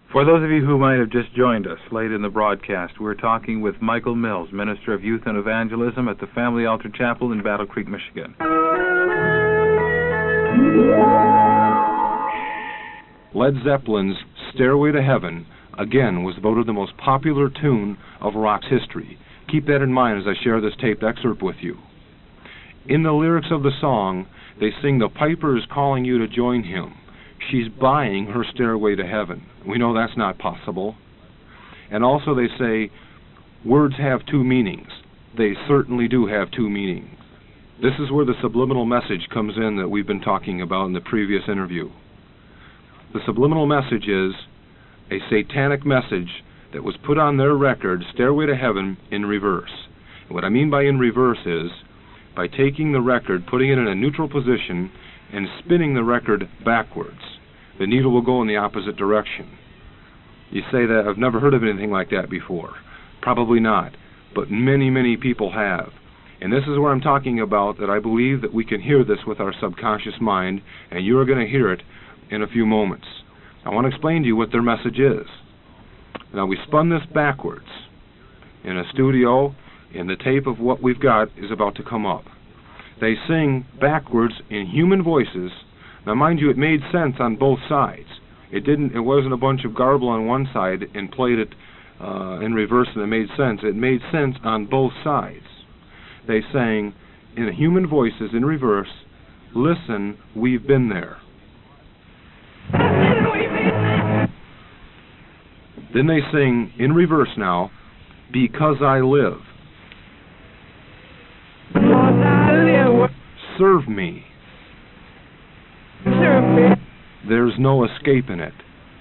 For those of you who might have just joined us late in the broadcast, we're talking with Michael Mills, Minister of Youth and Evangelism at the Family Altar Chapel in Battle Creek, Michigan. Led Zeppelin's Stairway to Heaven, again, was voted the most popular tune of rock's history. Keep that in mind as I share this taped excerpt with you. In the lyrics of the song, they sing, "The piper is calling you to join him. She's buying her stairway to heaven." We know that's not possible. And also they say, words have two meanings. They certainly do have two meanings. This is where the subliminal message comes in that we've been talking about in the previous interview. The subliminal message is a satanic message that was put on their record, Stairway to Heaven, in reverse. And what I mean by in reverse is by taking the record, putting it in a neutral position, and spinning the record backwards. The needle will go in the opposite direction. You say that, I've never heard of anything like that before. Probably not, but many, many people have. And this is where I'm talking about that I believe that we can hear this with our subconscious mind, and you are going to hear it in a few moments. I want to explain to you what their message is. Now, we spun this backwards in a studio, and the tape of what we've got is about to come up. They sing backwards in human voices. Now, mind you, it made sense on both sides. It wasn't a bunch of garble on one side and played it in reverse and it made sense. It made sense on both sides. They sang in human voices in reverse, "Listen, we've been there." Then they sing in reverse now, "Because I live." Serve me. There's no escape in it.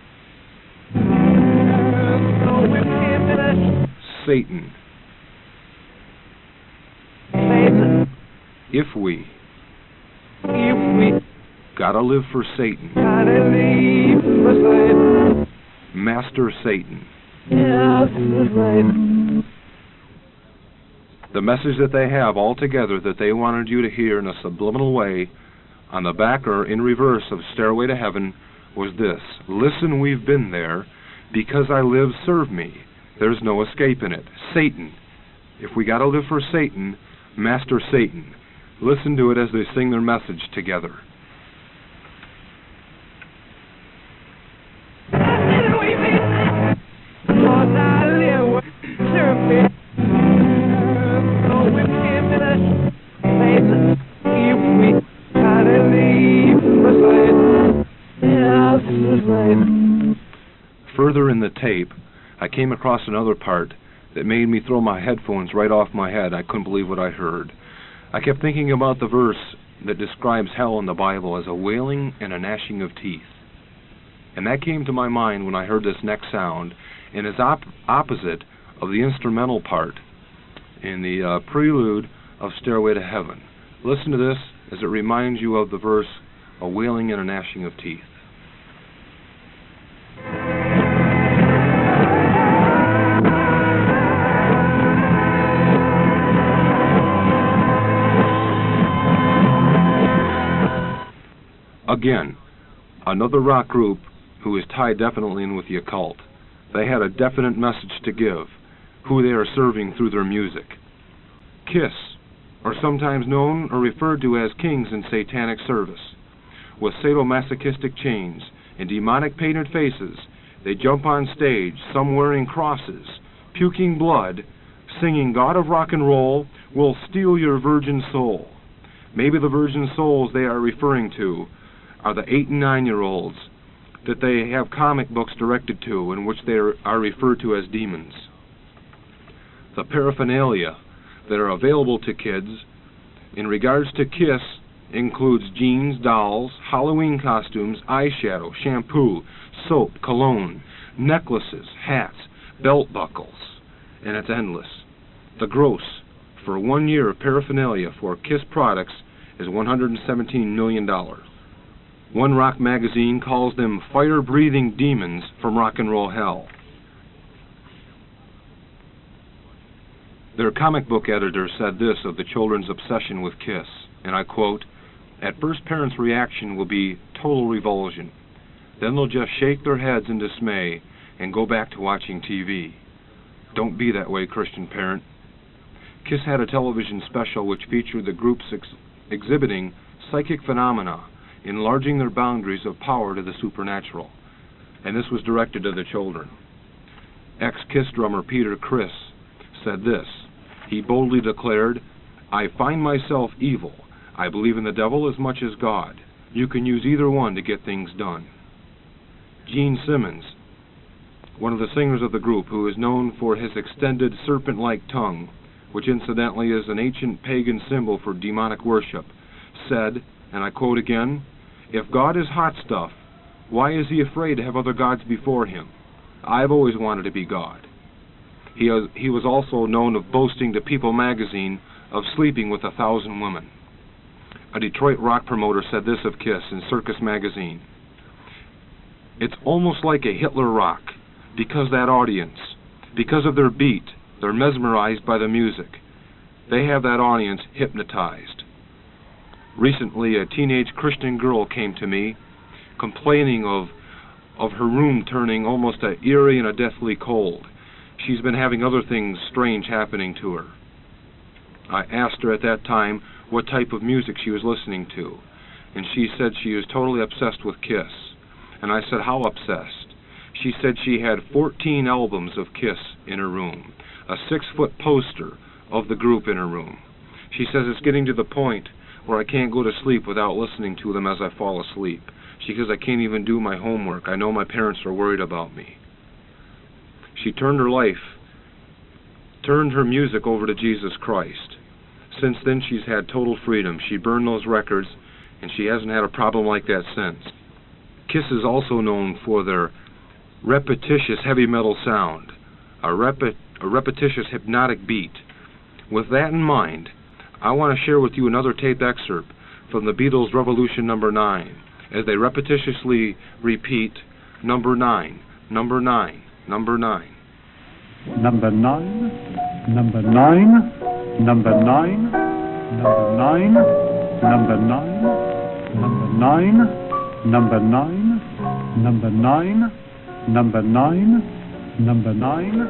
Satan. If we gotta live for Satan. Master Satan. The message that they have altogether that they wanted you to hear in a subliminal way on the back or in reverse of Stairway to Heaven was this: "Listen, we've been there. Because I live, serve me. There's no escape in it. Satan. If we gotta live for Satan, Master Satan." Listen to it as they sing their message together. Further in the tape, I came across another part that made me throw my headphones right off my head. I couldn't believe what I heard. I kept thinking about the verse that describes hell in the Bible as a wailing and a gnashing of teeth. And that came to my mind when I heard this next sound, and is opposite of the instrumental part in the prelude of Stairway to Heaven. Listen to this as it reminds you of the verse, "a wailing and a gnashing of teeth." Again, another rock group who is tied definitely in with the occult. They had a definite message to give, who they are serving through their music. KISS, are sometimes known or referred to as kings in satanic service. With sadomasochistic chains and demonic painted faces, they jump on stage, some wearing crosses, puking blood, singing, "God of rock and roll will steal your virgin soul." Maybe the virgin souls they are referring to are the 8- and 9-year-olds that they have comic books directed to, in which they are referred to as demons. The paraphernalia that are available to kids in regards to KISS includes jeans, dolls, Halloween costumes, eyeshadow, shampoo, soap, cologne, necklaces, hats, belt buckles, and it's endless. The gross for 1 year of paraphernalia for KISS products is $117 million. One rock magazine calls them fire-breathing demons from rock and roll hell. Their comic book editor said this of the children's obsession with KISS, and I quote, "At first parents' reaction will be total revulsion. Then they'll just shake their heads in dismay and go back to watching TV. Don't be that way, Christian parent. KISS had a television special which featured the groups exhibiting psychic phenomena, enlarging their boundaries of power to the supernatural. And this was directed to the children. Ex-KISS drummer Peter Criss said this. He boldly declared, "I find myself evil. I believe in the devil as much as God. You can use either one to get things done." Gene Simmons, one of the singers of the group, who is known for his extended serpent-like tongue, which incidentally is an ancient pagan symbol for demonic worship, said, and I quote again, "If God is hot stuff, why is he afraid to have other gods before him? I've always wanted to be God." He was also known of boasting to People magazine of sleeping with 1,000 women. A Detroit rock promoter said this of KISS in Circus magazine, "It's almost like a Hitler rock, because that audience, because of their beat, they're mesmerized by the music. They have that audience hypnotized." Recently, a teenage Christian girl came to me complaining of her room turning almost eerie and a deathly cold. She's been having other things strange happening to her. I asked her at that time what type of music she was listening to, and she said she was totally obsessed with KISS. And I said, "How obsessed?" She said she had 14 albums of KISS in her room, a 6-foot poster of the group in her room. She says it's getting to the point where I can't go to sleep without listening to them as I fall asleep. She says I can't even do my homework. I know my parents are worried about me. She turned her music over to Jesus Christ. Since then, she's had total freedom. She burned those records, and she hasn't had a problem like that since. KISS is also known for their repetitious heavy metal sound, a repetitious hypnotic beat. With that in mind, I want to share with you another tape excerpt from the Beatles' Revolution Number 9, as they repetitiously repeat number 9, number 9, number 9. Number 9, number 9, number 9, number 9, number 9, number 9, number 9, number 9, number 9, number 9.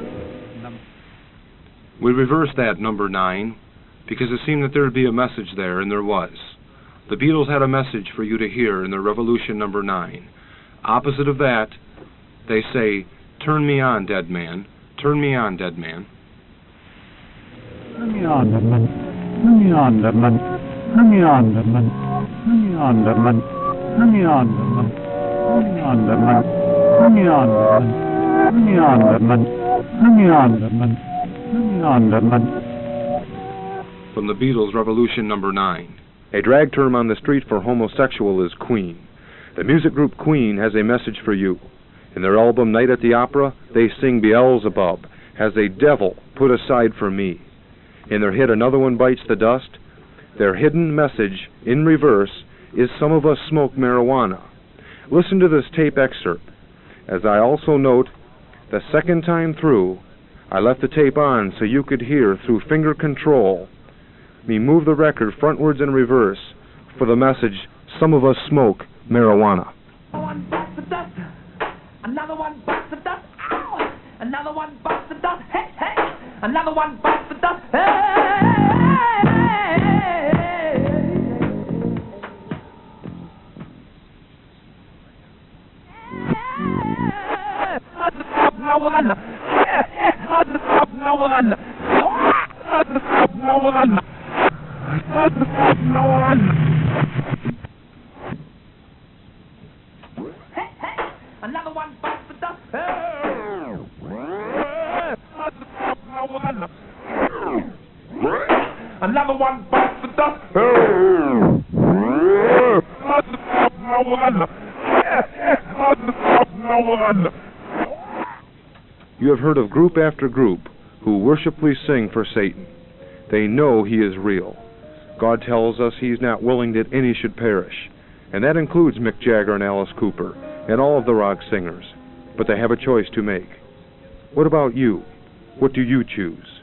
We reversed that number 9 because it seemed that there would be a message there, and there was. The Beatles had a message for you to hear in their Revolution Number 9. Opposite of that, they say, "Turn me on, dead man. Turn me on, dead man." Turn me on, dead man. Turn me on, dead man. Turn me on, dead man. Turn me on, dead man. Turn me on, dead man. Turn me on, dead man. Turn me on, dead man. Turn me on, dead man. Turn me on, dead man. Turn me on, dead man. From the Beatles' Revolution Number 9. A drag term on the street for homosexual is Queen. The music group Queen has a message for you. In their album Night at the Opera, they sing Beelzebub, has a devil put aside for me. In their hit Another One Bites the Dust, their hidden message, in reverse, is Some of Us Smoke Marijuana. Listen to this tape excerpt. As I also note, the second time through, I left the tape on so you could hear through finger control me move the record frontwards and reverse for the message, Some of Us Smoke Marijuana. One bites the dust. Another one bites the dust. Ow! Another one bites the dust. Hey, hey! Another one bites the dust. Hey! No one. No one. No one. No one. Hey, hey! Another one bites the dust. No one. Another one bites the dust. No one. No one. You have heard of group after group who worshipfully sing for Satan. They know he is real. God tells us he's not willing that any should perish, and that includes Mick Jagger and Alice Cooper and all of the rock singers. But they have a choice to make. What about you? What do you choose?